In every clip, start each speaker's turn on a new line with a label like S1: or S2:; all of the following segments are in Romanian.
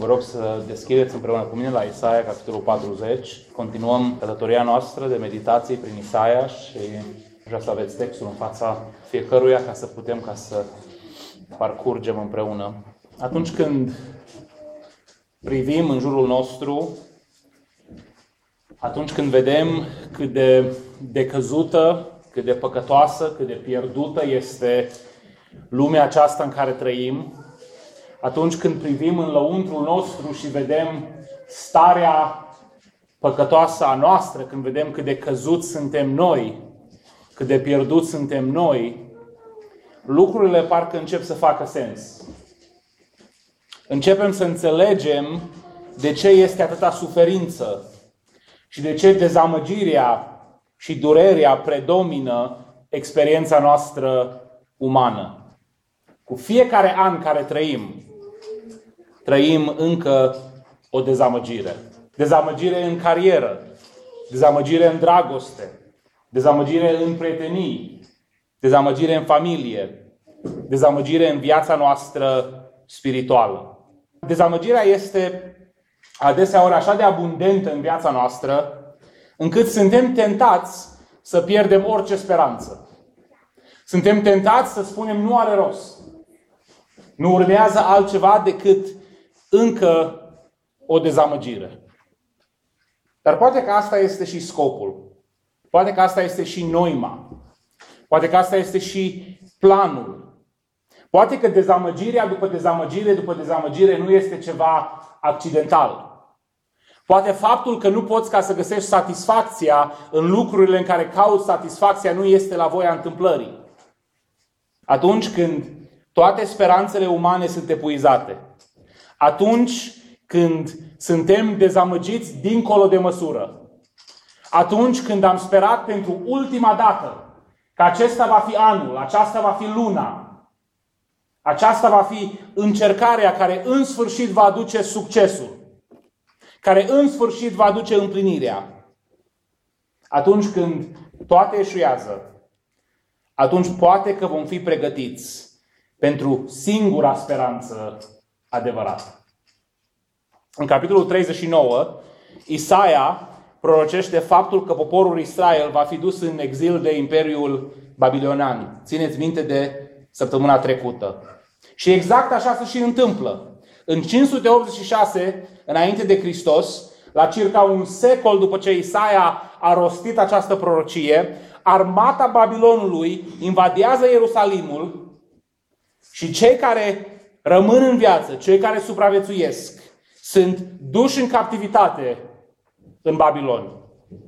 S1: Vă rog să deschideți împreună cu mine la Isaia, capitolul 40. Continuăm călătoria noastră de meditații prin Isaia și vreau să aveți textul în fața fiecăruia ca să putem să parcurgem împreună. Atunci când privim în jurul nostru, atunci când vedem cât de decăzută, cât de păcătoasă, cât de pierdută este lumea aceasta în care trăim, atunci când privim în lăuntrul nostru și vedem starea păcătoasă a noastră, când vedem cât de căzuți suntem noi, cât de pierduți suntem noi, lucrurile parcă încep să facă sens. Începem să înțelegem de ce este atâta suferință și de ce dezamăgirea și durerea predomină experiența noastră umană. Cu fiecare an care trăim încă o dezamăgire. Dezamăgire în carieră, dezamăgire în dragoste, dezamăgire în prietenii, dezamăgire în familie, dezamăgire în viața noastră spirituală. Dezamăgirea este adeseori așa de abundentă în viața noastră, încât suntem tentați să pierdem orice speranță. Suntem tentați să spunem nu are rost. Nu urmează altceva decât încă o dezamăgire. Dar poate că asta este și scopul. Poate că asta este și noima. Poate că asta este și planul. Poate că dezamăgirea după dezamăgire după dezamăgire nu este ceva accidental. Poate faptul că nu poți ca să găsești satisfacția în lucrurile în care cauți satisfacția nu este la voia întâmplării. Atunci când toate speranțele umane sunt epuizate, atunci când suntem dezamăgiți dincolo de măsură, atunci când am sperat pentru ultima dată că acesta va fi anul, aceasta va fi luna, aceasta va fi încercarea care în sfârșit va aduce succesul, care în sfârșit va aduce împlinirea. Atunci când toate eșuează, atunci poate că vom fi pregătiți pentru singura speranță adevărată. În capitolul 39, Isaia prorocește faptul că poporul Israel va fi dus în exil de Imperiul Babilonian. Țineți minte de săptămâna trecută. Și exact așa se și întâmplă. În 586 înainte de Hristos, la circa un secol după ce Isaia a rostit această prorocie, armata Babilonului invadează Ierusalimul și cei care rămân în viață, cei care supraviețuiesc, sunt duși în captivitate în Babilon.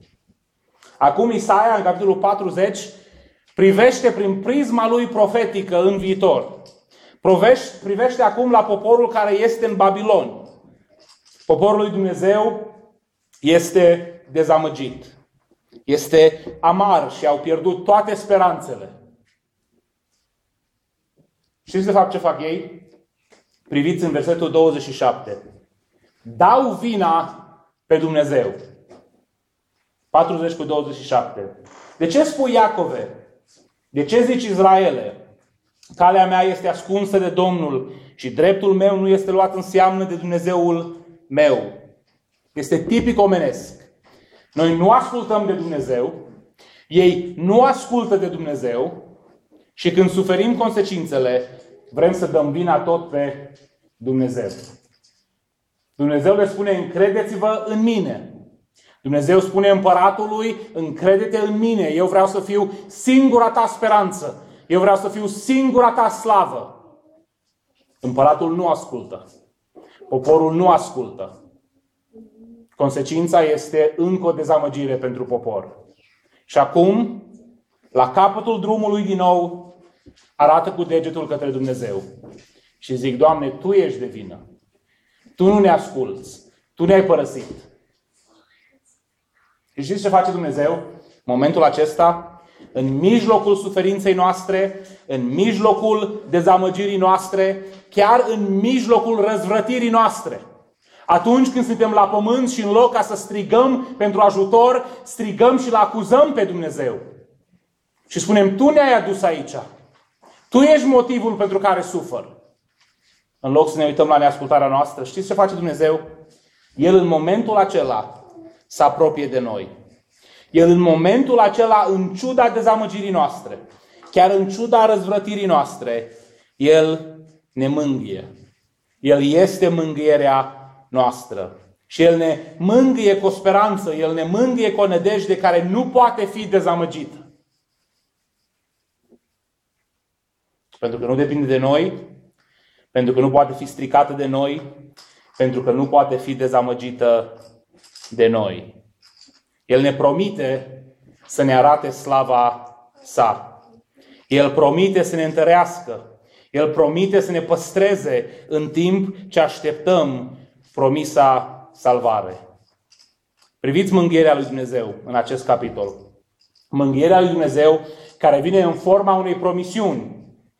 S1: Acum Isaia, în capitolul 40, privește prin prisma lui profetică în viitor. Privește acum la poporul care este în Babilon. Poporul lui Dumnezeu este dezamăgit. Este amar și au pierdut toate speranțele. Știți de fapt ce fac ei? Priviți în versetul 27. Dau vina pe Dumnezeu. 40:27. De ce spui Iacove? De ce zici Israele? Calea mea este ascunsă de Domnul și dreptul meu nu este luat în seamă de Dumnezeul meu. Este tipic omenesc. Noi nu ascultăm de Dumnezeu, ei nu ascultă de Dumnezeu și când suferim consecințele, vrem să dăm vina tot pe Dumnezeu. Dumnezeu le spune, încredeți-vă în mine. Dumnezeu spune împăratului, încrede-te în mine. Eu vreau să fiu singura ta speranță. Eu vreau să fiu singura ta slavă. Împăratul nu ascultă. Poporul nu ascultă. Consecința este încă o dezamăgire pentru popor. Și acum, la capătul drumului din nou, arată cu degetul către Dumnezeu. Și zic, Doamne, Tu ești de vină. Tu nu ne asculți. Tu ne-ai părăsit. Și știți ce face Dumnezeu? În momentul acesta, în mijlocul suferinței noastre, în mijlocul dezamăgirii noastre, chiar în mijlocul răzvrătirii noastre. Atunci când suntem la pământ și în loc ca să strigăm pentru ajutor, strigăm și îl acuzăm pe Dumnezeu. Și spunem, Tu ne-ai adus aici. Tu ești motivul pentru care sufăr. în loc să ne uităm la neascultarea noastră, știți ce face Dumnezeu? El în momentul acela se apropie de noi. El în momentul acela, în ciuda dezamăgirii noastre, chiar în ciuda răzvrătirii noastre, El ne mângâie. El este mângâierea noastră. Și El ne mângâie cu o speranță, El ne mângâie cu o nădejde care nu poate fi dezamăgită. Pentru că nu depinde de noi, pentru că nu poate fi stricată de noi, pentru că nu poate fi dezamăgită de noi. El ne promite să ne arate slava sa. El promite să ne întărească. El promite să ne păstreze în timp ce așteptăm promisa salvare. Priviți mângâierea lui Dumnezeu în acest capitol. Mângâierea lui Dumnezeu care vine în forma unei promisiuni.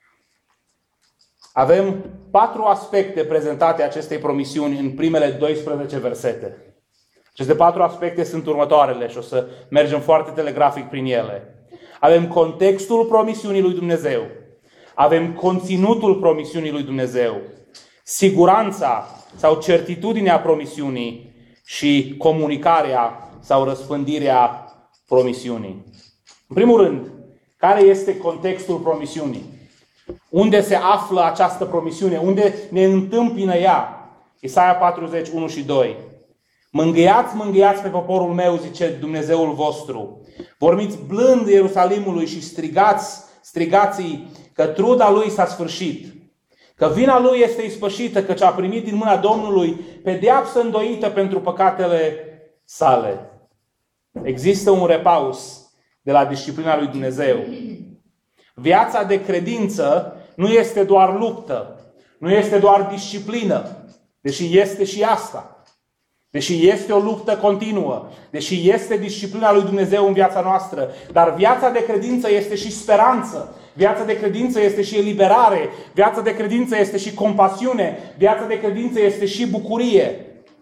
S1: Avem 4 aspecte prezentate acestei promisiuni în primele 12 versete. Aceste 4 aspecte sunt următoarele și o să mergem foarte telegrafic prin ele. Avem contextul promisiunii lui Dumnezeu. Avem conținutul promisiunii lui Dumnezeu. Siguranța sau certitudinea promisiunii și comunicarea sau răspândirea promisiunii. În primul rând, care este contextul promisiunii? Unde se află această promisiune? Unde ne întâmpină ea? Isaia 40, 1 și 2. Mângâiați, mângâiați pe poporul meu, zice Dumnezeul vostru. Vorbiți blând Ierusalimului și strigați-i că truda lui s-a sfârșit. Că vina lui este ispășită, căci a primit din mâna Domnului pedeapsă îndoită pentru păcatele sale. Există un repaus de la disciplina lui Dumnezeu. Viața de credință nu este doar luptă, nu este doar disciplină, deși este și asta. Deși este o luptă continuă, deși este disciplina lui Dumnezeu în viața noastră, dar viața de credință este și speranță, viața de credință este și eliberare, viața de credință este și compasiune, viața de credință este și bucurie.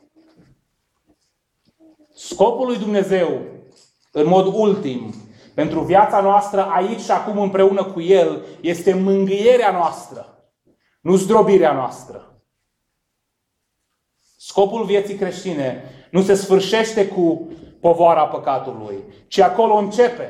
S1: Scopul lui Dumnezeu, în mod ultim, pentru viața noastră aici și acum împreună cu El, este mângâierea noastră, nu zdrobirea noastră. Scopul vieții creștine nu se sfârșește cu povara păcatului, ci acolo începe.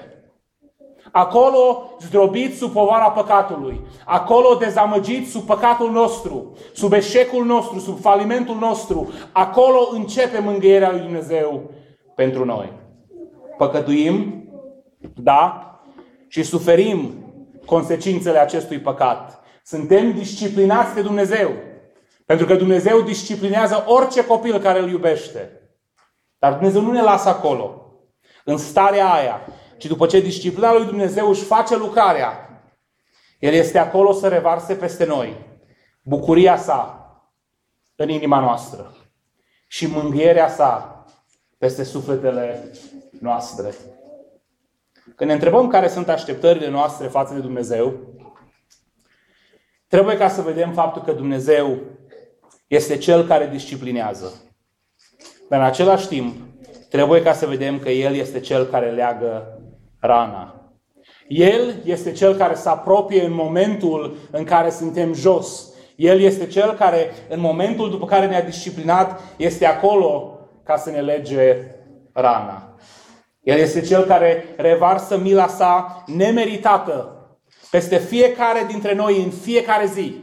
S1: Acolo zdrobiți sub povara păcatului, acolo dezamăgiți sub păcatul nostru, sub eșecul nostru, sub falimentul nostru, acolo începe mângâierea lui Dumnezeu pentru noi. Păcătuim, da, și suferim consecințele acestui păcat. Suntem disciplinați de Dumnezeu. Pentru că Dumnezeu disciplinează orice copil care îl iubește. Dar Dumnezeu nu ne lasă acolo, în starea aia, ci după ce disciplina lui Dumnezeu își face lucrarea, El este acolo să revarse peste noi bucuria sa în inima noastră și mângâierea sa peste sufletele noastre. Când ne întrebăm care sunt așteptările noastre față de Dumnezeu, trebuie ca să vedem faptul că Dumnezeu este Cel care disciplinează. Dar în același timp, trebuie ca să vedem că El este Cel care leagă rana. El este Cel care se apropie în momentul în care suntem jos. El este Cel care, în momentul după care ne-a disciplinat, este acolo ca să ne lege rana. El este Cel care revarsă mila sa nemeritată peste fiecare dintre noi în fiecare zi.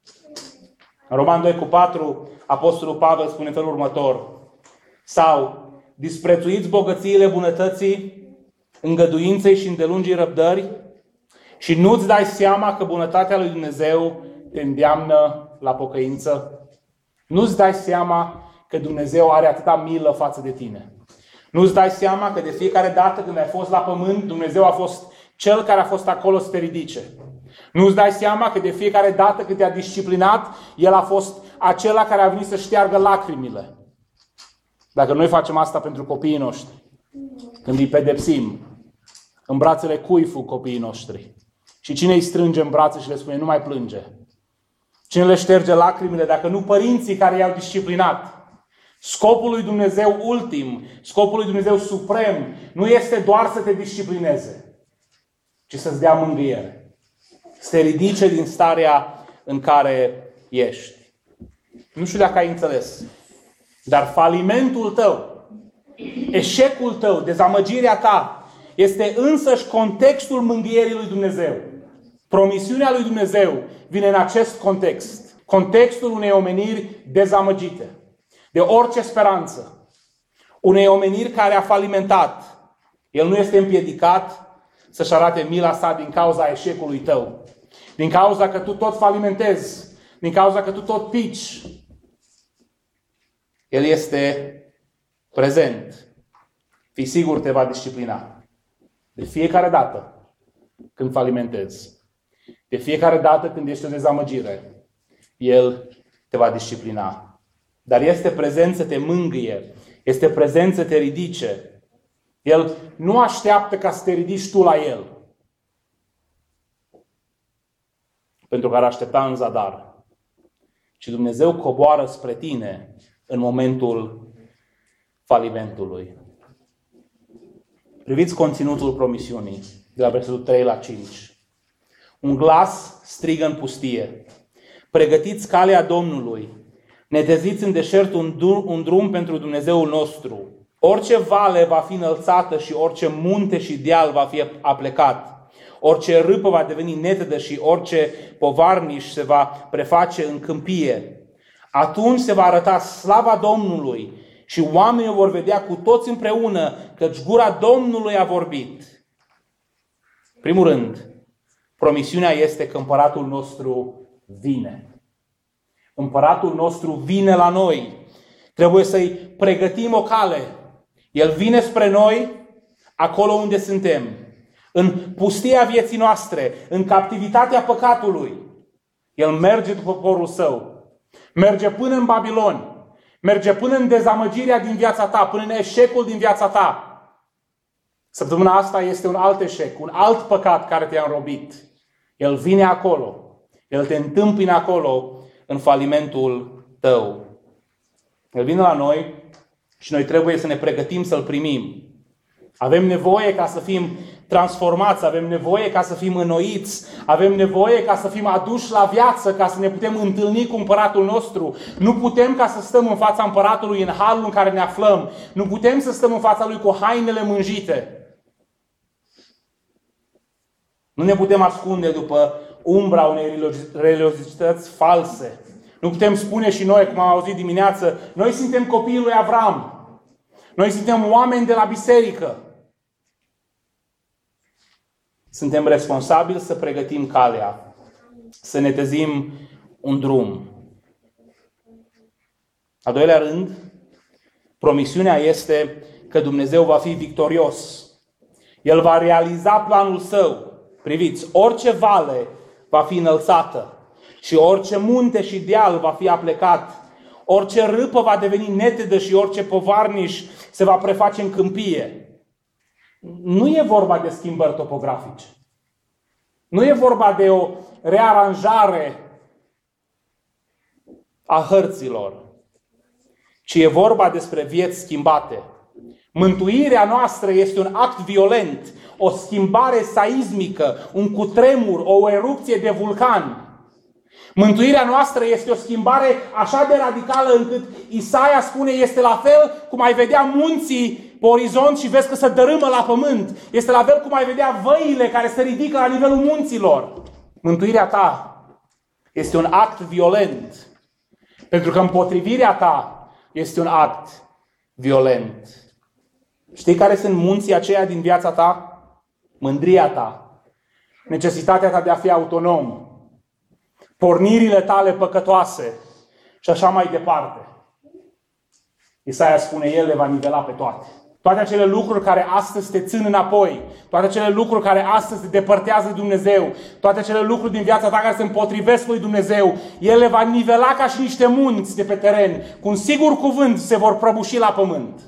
S1: În Roman 2:4, Apostolul Pavel spune în felul următor: sau disprețuiți bogățiile bunătății, îngăduinței și îndelungii răbdări și nu-ți dai seama că bunătatea lui Dumnezeu te îndeamnă la pocăință? Nu-ți dai seama că Dumnezeu are atâta milă față de tine? Nu-ți dai seama că de fiecare dată când ai fost la pământ, Dumnezeu a fost Cel care a fost acolo să te ridice? Nu-ți dai seama că de fiecare dată când te-a disciplinat, El a fost acela care a venit să șteargă lacrimile? Dacă noi facem asta pentru copiii noștri, când îi pedepsim, în brațele cui fug copiii noștri? Și cine îi strânge în brațe și le spune: nu mai plânge? Cine le șterge lacrimile dacă nu părinții care i-au disciplinat? Scopul lui Dumnezeu ultim, scopul lui Dumnezeu suprem, nu este doar să te disciplineze, ci să-ți dea mângâiere. Să te ridice din starea în care ești. Nu știu dacă ai înțeles, dar falimentul tău, eșecul tău, dezamăgirea ta, este însăși contextul mângâierii lui Dumnezeu. Promisiunea lui Dumnezeu vine în acest context. Contextul unei omeniri dezamăgite de orice speranță. Unei omeniri care a falimentat. El nu este împiedicat să-și arate mila sa din cauza eșecului tău. Din cauza că tu tot falimentezi. Din cauza că tu tot pici. El este prezent. Fii sigur, te va disciplina. De fiecare dată când falimentezi. De fiecare dată când ești o dezamăgire. El te va disciplina. Dar este prezent să te mângâie. Este prezent să te ridice. El nu așteaptă ca să te ridici tu la El. Pentru că ar aștepta în zadar. Și Dumnezeu coboară spre tine în momentul falimentului. Priviți conținutul promisiunii de la versetul 3 la 5. Un glas strigă în pustie. Pregătiți calea Domnului. Neteziți în deșert un drum pentru Dumnezeul nostru. Orice vale va fi înălțată și orice munte și deal va fi aplecat. Orice râpă va deveni netedă și orice povarniș se va preface în câmpie. Atunci se va arăta slava Domnului și oamenii o vor vedea cu toți împreună, căci gura Domnului a vorbit. Primul rând, promisiunea este că împăratul nostru vine. Împăratul nostru vine la noi. Trebuie să-i pregătim o cale. El vine spre noi, acolo unde suntem. În pustia vieții noastre, în captivitatea păcatului. El merge după poporul său. Merge până în Babilon. Merge până în dezamăgirea din viața ta, până în eșecul din viața ta. Săptămâna asta este un alt eșec, un alt păcat care te-a înrobit. El vine acolo. El te întâmpină acolo în falimentul tău. El vine la noi și noi trebuie să ne pregătim să-L primim. Avem nevoie ca să fim transformați, avem nevoie ca să fim înnoiți, avem nevoie ca să fim aduși la viață, ca să ne putem întâlni cu împăratul nostru. Nu putem ca să stăm în fața împăratului în halul în care ne aflăm. Nu putem să stăm în fața lui cu hainele mânjite. Nu ne putem ascunde după umbra unei religiozități false. Nu putem spune și noi, cum am auzit dimineață, noi suntem copiii lui Avram. Noi suntem oameni de la biserică. Suntem responsabili să pregătim calea, să netezim un drum. Al doilea rând, promisiunea este că Dumnezeu va fi victorios. El va realiza planul său. Priviți, orice vale va fi înălțată și orice munte și deal va fi aplecat. Orice râpă va deveni netedă și orice povarniș se va preface în câmpie. Nu e vorba de schimbări topografice. Nu e vorba de o rearanjare a hărților, ci e vorba despre vieți schimbate. Mântuirea noastră este un act violent, o schimbare seismică, un cutremur, o erupție de vulcan. Mântuirea noastră este o schimbare așa de radicală încât Isaia spune este la fel cum ai vedea munții pe orizont și vezi că se dărâmă la pământ. Este la fel cum ai vedea văile care se ridică la nivelul munților. Mântuirea ta este un act violent. Pentru că împotrivirea ta este un act violent. Știi care sunt munții aceia din viața ta? Mândria ta. Necesitatea ta de a fi autonom. Pornirile tale păcătoase și așa mai departe. Isaia spune, El le va nivela pe toate. Toate acele lucruri care astăzi te țin înapoi, toate acele lucruri care astăzi te depărtează de Dumnezeu, toate acele lucruri din viața ta care se împotrivesc lui Dumnezeu, El le va nivela ca și niște munți de pe teren. Cu un sigur cuvânt se vor prăbuși la pământ.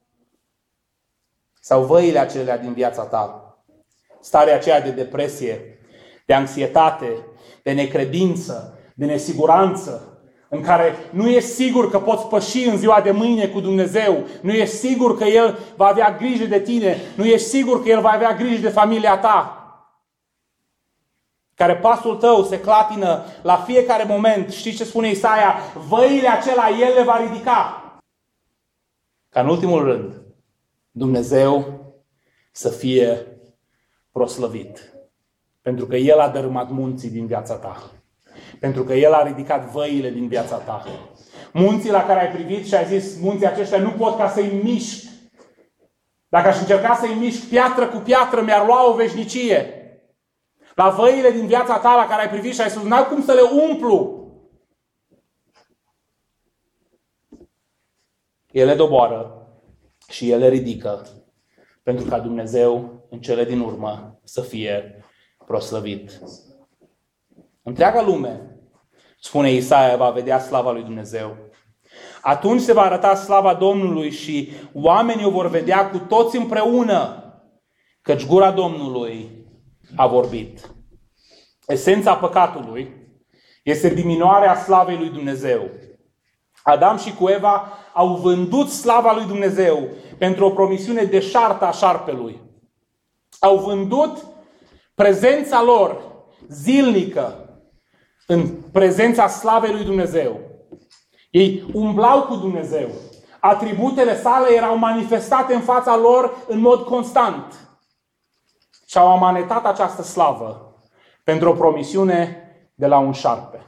S1: Sau văile acelea din viața ta. Starea aceea de depresie, de anxietate, de necredință, de nesiguranță, în care nu ești sigur că poți păși în ziua de mâine cu Dumnezeu, nu ești sigur că El va avea grijă de tine, nu ești sigur că El va avea grijă de familia ta. care pasul tău se clatină la fiecare moment. Știți ce spune Isaia? Văile acelea El le va ridica. Ca în ultimul rând, Dumnezeu să fie proslăvit. Pentru că El a dărâmat munții din viața ta. Pentru că El a ridicat văile din viața ta. Munții la care ai privit și ai zis, munții aceștia nu pot ca să-i mișc. Dacă aș încerca să-i mișc piatră cu piatră, mi-ar lua o veșnicie. La văile din viața ta la care ai privit și ai spus, n-am cum să le umplu. El le doboară și El le ridică. Pentru ca Dumnezeu, în cele din urmă, să fie proslăvit. Întreaga lume, spune Isaia, va vedea slava lui Dumnezeu. Atunci se va arăta slava Domnului și oamenii o vor vedea cu toți împreună, căci gura Domnului a vorbit. Esența păcatului este diminuarea slavei lui Dumnezeu. Adam și cu Eva au vândut slava lui Dumnezeu pentru o promisiune deșartă a șarpelui. Au vândut prezența lor zilnică în prezența slavei lui Dumnezeu. Ei umblau cu Dumnezeu. Atributele sale erau manifestate în fața lor în mod constant. Și au amanetat această slavă pentru o promisiune de la un șarpe.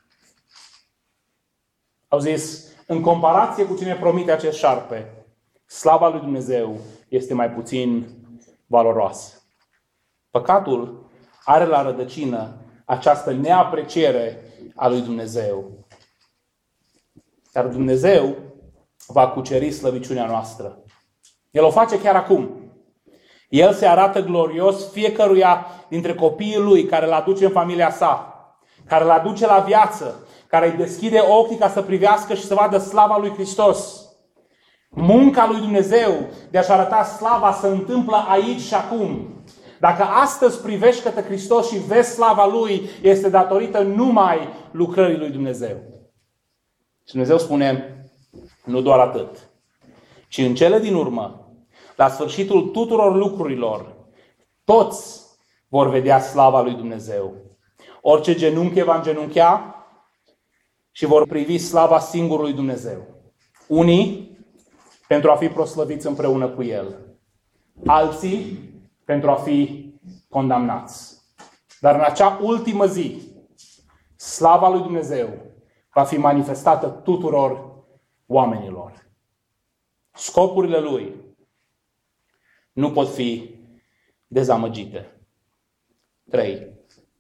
S1: Au zis, în comparație cu cine promite acest șarpe, slava lui Dumnezeu este mai puțin valoroasă. Păcatul are la rădăcină această neapreciere a lui Dumnezeu. Dar Dumnezeu va cuceri slăviciunea noastră. El o face chiar acum. El se arată glorios fiecăruia dintre copiii lui care îl aduce în familia sa, care îl aduce la viață, care îi deschide ochii ca să privească și să vadă slava lui Hristos. Munca lui Dumnezeu de a-și arăta slava se întâmplă aici și acum. Dacă astăzi privești către Hristos și vezi slava Lui, este datorită numai lucrării lui Dumnezeu. Și Dumnezeu spune, nu doar atât, ci în cele din urmă, la sfârșitul tuturor lucrurilor, toți vor vedea slava lui Dumnezeu. Orice genunchi va îngenunchea și vor privi slava singurului Dumnezeu. Unii pentru a fi proslăviți împreună cu El. Alții pentru a fi condamnați. Dar în acea ultimă zi, slava lui Dumnezeu va fi manifestată tuturor oamenilor. Scopurile Lui nu pot fi dezamăgite. 3.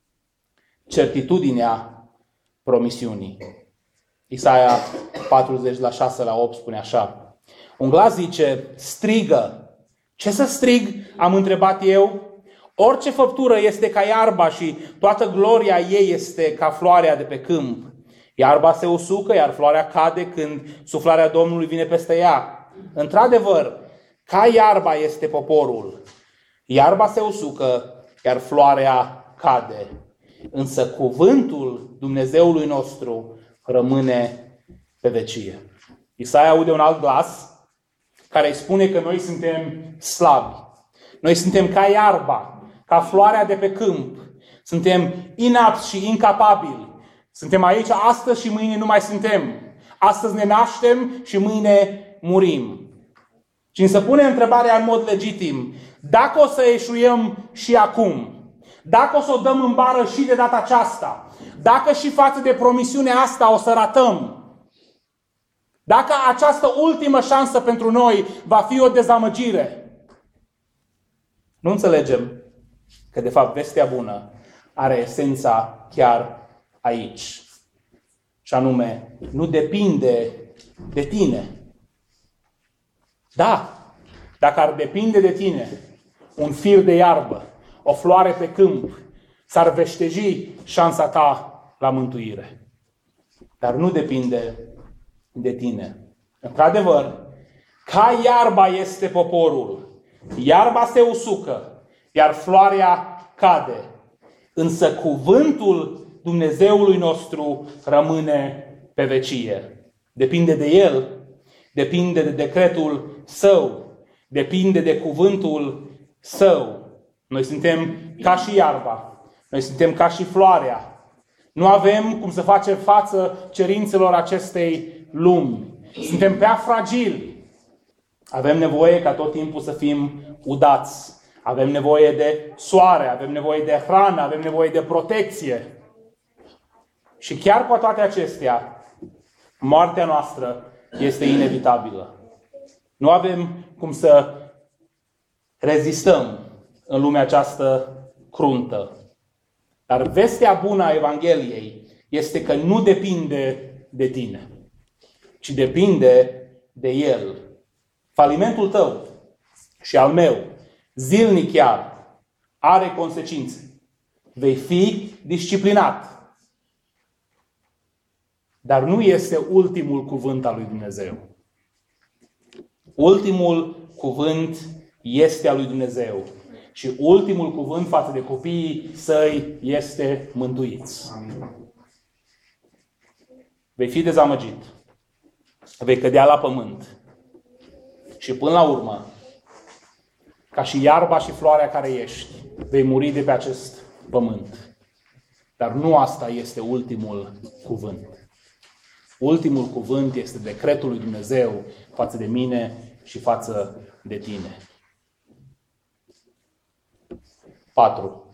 S1: Certitudinea promisiunii. Isaia 40, la 6 la 8 spune așa. Un glas zice, strigă. Ce să strig? Am întrebat eu. Orice făptură este ca iarba și toată gloria ei este ca floarea de pe câmp. Iarba se usucă, iar floarea cade când suflarea Domnului vine peste ea. Într-adevăr, ca iarba este poporul. Iarba se usucă, iar floarea cade. Însă cuvântul Dumnezeului nostru rămâne pe vecie. Isaia aude un alt glas care îi spune că noi suntem slabi. Noi suntem ca iarba, ca floarea de pe câmp. Suntem inapți și incapabili. Suntem aici astăzi și mâine nu mai suntem. Astăzi ne naștem și mâine murim. Și îmi se pune întrebarea în mod legitim. Dacă o să eșuiem și acum, dacă o să o dăm în bară și de data aceasta, dacă și față de promisiunea asta o să ratăm, dacă această ultimă șansă pentru noi va fi o dezamăgire, nu înțelegem că de fapt vestea bună are esența chiar aici. Și anume, nu depinde de tine. Da, dacă ar depinde de tine, un fir de iarbă, o floare pe câmp, s-ar veșteji șansa ta la mântuire. Dar nu depinde de tine. Într-adevăr, ca iarba este poporul. Iarba se usucă, iar floarea cade. Însă cuvântul Dumnezeului nostru rămâne pe vecie. Depinde de El, depinde de decretul Său, depinde de cuvântul Său. Noi suntem ca și iarba. Noi suntem ca și floarea. Nu avem cum să facem față cerințelor acestei lumi. Suntem prea fragili. Avem nevoie ca tot timpul să fim udați. Avem nevoie de soare, avem nevoie de hrană, avem nevoie de protecție. Și chiar cu toate acestea, moartea noastră este inevitabilă. Nu avem cum să rezistăm în lumea aceasta cruntă. Dar vestea bună a Evangheliei este că nu depinde de tine, ci depinde de El. Falimentul tău și al meu, zilnic chiar, are consecințe. Vei fi disciplinat. Dar nu este ultimul cuvânt al lui Dumnezeu. Ultimul cuvânt este al lui Dumnezeu. Și ultimul cuvânt față de copiii săi este mântuiți. Vei fi dezamăgit. Vei cădea la pământ. Și până la urmă, ca și iarba și floarea care ești, vei muri de pe acest pământ. Dar nu asta este ultimul cuvânt. Ultimul cuvânt este decretul lui Dumnezeu față de mine și față de tine. 4.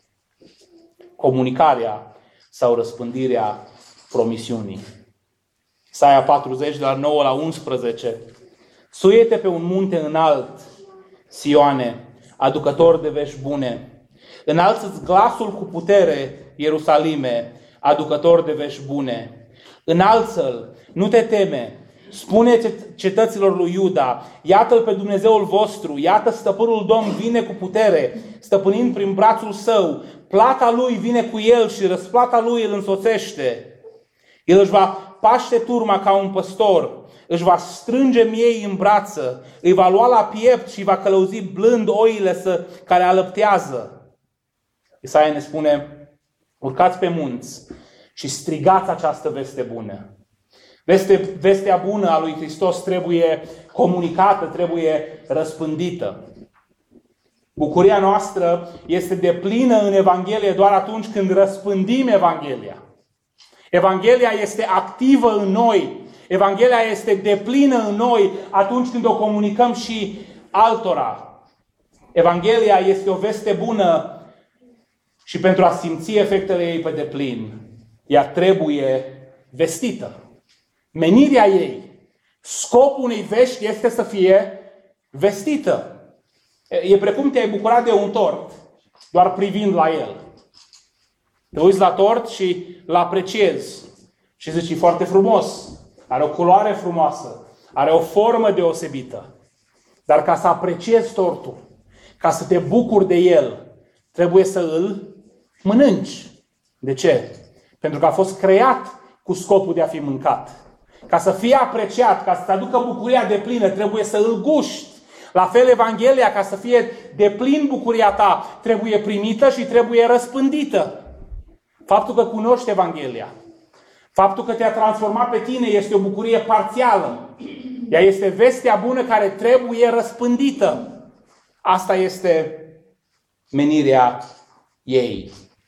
S1: Comunicarea sau răspândirea promisiunii. Isaia 40, de la 9 la 11. Suie-te pe un munte înalt, Sioane, aducător de vești bune. Înalță-ți glasul cu putere, Ierusalime, aducător de vești bune. Înalță-l, nu te teme. Spune cetăților lui Iuda, iată-l pe Dumnezeul vostru, iată stăpânul Domn vine cu putere, stăpânind prin brațul său, plata lui vine cu el și răsplata lui îl însoțește. El își va paște turma ca un păstor, își va strânge miei în brață, îi va lua la piept și va călăuzi blând oile care alăptează. Isaia ne spune, urcați pe munți și strigați această veste bună. Vestea bună a lui Hristos trebuie comunicată, trebuie răspândită. Bucuria noastră este deplină în Evanghelie doar atunci când răspândim Evanghelia. Evanghelia este activă în noi. Evanghelia este deplină în noi atunci când o comunicăm și altora. Evanghelia este o veste bună și pentru a simți efectele ei pe deplin, ea trebuie vestită. Menirea ei, scopul unei vești este să fie vestită. E precum te-ai bucurat de un tort, doar privind la el. Te uiți la tort și îl apreciezi. Și zici, e foarte frumos, are o culoare frumoasă, are o formă deosebită. Dar ca să apreciezi tortul, ca să te bucuri de el, trebuie să îl mănânci. De ce? Pentru că a fost creat cu scopul de a fi mâncat. Ca să fie apreciat, ca să-ți aducă bucuria deplină, trebuie să îl guști. La fel, Evanghelia, ca să fie deplin bucuria ta, trebuie primită și trebuie răspândită. Faptul că cunoști Evanghelia, faptul că te-a transformat pe tine este o bucurie parțială. Ea este vestea bună care trebuie răspândită. Asta este menirea ei.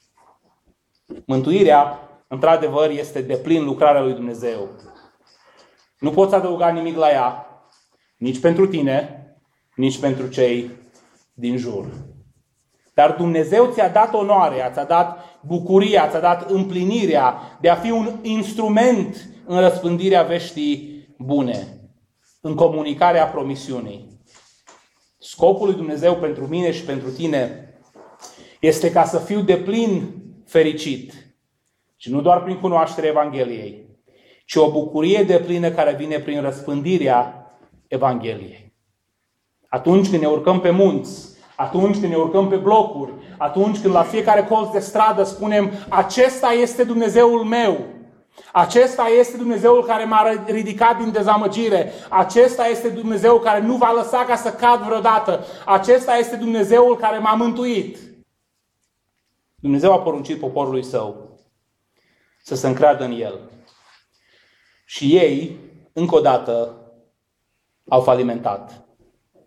S1: Mântuirea, într-adevăr, este deplin lucrarea lui Dumnezeu. Nu poți adăuga nimic la ea, nici pentru tine, nici pentru cei din jur. Dar Dumnezeu ți-a dat onoarea, ți-a dat bucuria, ți-a dat împlinirea de a fi un instrument în răspândirea veștii bune, în comunicarea promisiunii. Scopul lui Dumnezeu pentru mine și pentru tine este ca să fiu deplin fericit. Și nu doar prin cunoașterea Evangheliei, ci o bucurie deplină care vine prin răspândirea Evangheliei. Atunci când ne urcăm pe munți, atunci când ne urcăm pe blocuri, atunci când la fiecare colț de stradă spunem, acesta este Dumnezeul meu, acesta este Dumnezeul care m-a ridicat din dezamăgire, acesta este Dumnezeul care nu va lăsa ca să cad vreodată, acesta este Dumnezeul care m-a mântuit. Dumnezeu a poruncit poporului său să se încreadă în El. Și ei, încă o dată, au falimentat.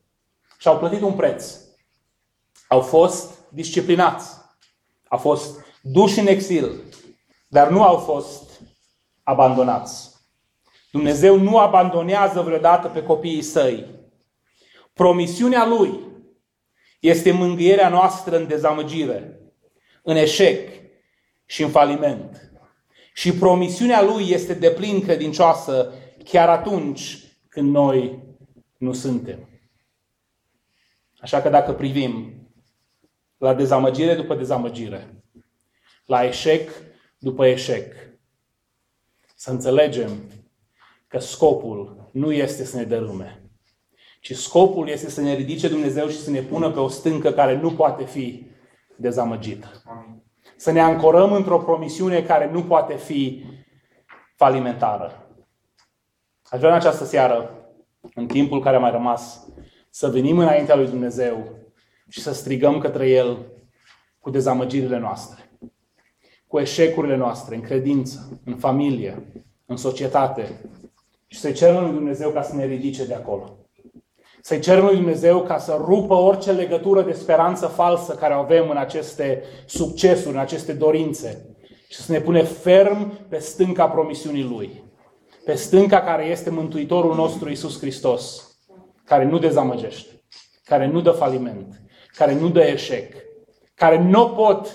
S1: Și au plătit un preț. Au fost disciplinați. Au fost duși în exil, dar nu au fost abandonați. Dumnezeu nu abandonează vreodată pe copiii săi. Promisiunea Lui este mângâierea noastră în dezamăgire, în eșec și în faliment. Și promisiunea Lui este deplin credincioasă chiar atunci când noi nu suntem. Așa că dacă privim la dezamăgire după dezamăgire, la eșec după eșec, să înțelegem că scopul nu este să ne dărâme, ci scopul este să ne ridice Dumnezeu și să ne pună pe o stâncă care nu poate fi dezamăgită. Să ne ancorăm într-o promisiune care nu poate fi falimentară. Aș vrea în această seară, în timpul care a mai rămas, să venim înaintea lui Dumnezeu și să strigăm către El cu dezamăgirile noastre, cu eșecurile noastre, în credință, în familie, în societate, și să-i cerem lui Dumnezeu ca să ne ridice de acolo. Să-i cerem lui Dumnezeu ca să rupă orice legătură de speranță falsă care o avem în aceste succesuri, în aceste dorințe, și să ne pune ferm pe stânca promisiunii Lui, pe stânca care este Mântuitorul nostru Iisus Hristos, care nu dezamăgește, care nu dă faliment, care nu dă eșec, care nu pot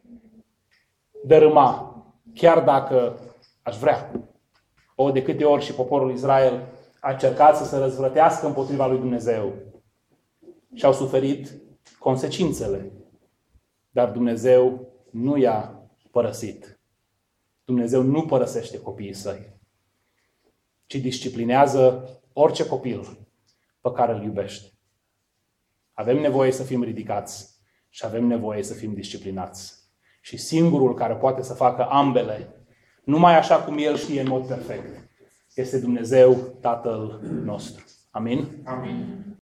S1: dărâma, chiar dacă aș vrea. De câte ori și poporul Israel a încercat să se răzvrătească împotriva lui Dumnezeu și au suferit consecințele. Dar Dumnezeu nu i-a părăsit. Dumnezeu nu părăsește copiii săi, ci disciplinează orice copil pe care îl iubește. Avem nevoie să fim ridicați și avem nevoie să fim disciplinați. Și singurul care poate să facă ambele, numai așa cum El știe în mod perfect, este Dumnezeu Tatăl nostru. Amin?
S2: Amin.